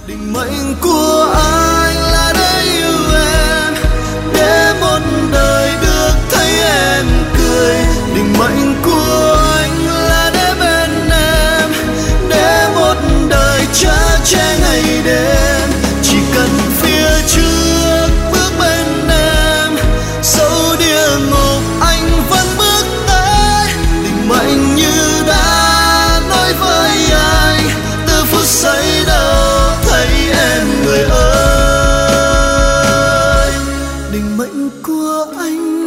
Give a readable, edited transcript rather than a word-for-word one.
Định mệnh của anh là để yêu em, để một đời được thấy em cười. Định mệnh của anh là để bên em, để một đời chở che ngày đêm. Chỉ cần phía trước bước bên em, dẫu địa ngục anh vẫn bước tới. Định mệnh như đã nói với anh từ phút giây đầu thấy em người ơi. Định mệnh của anh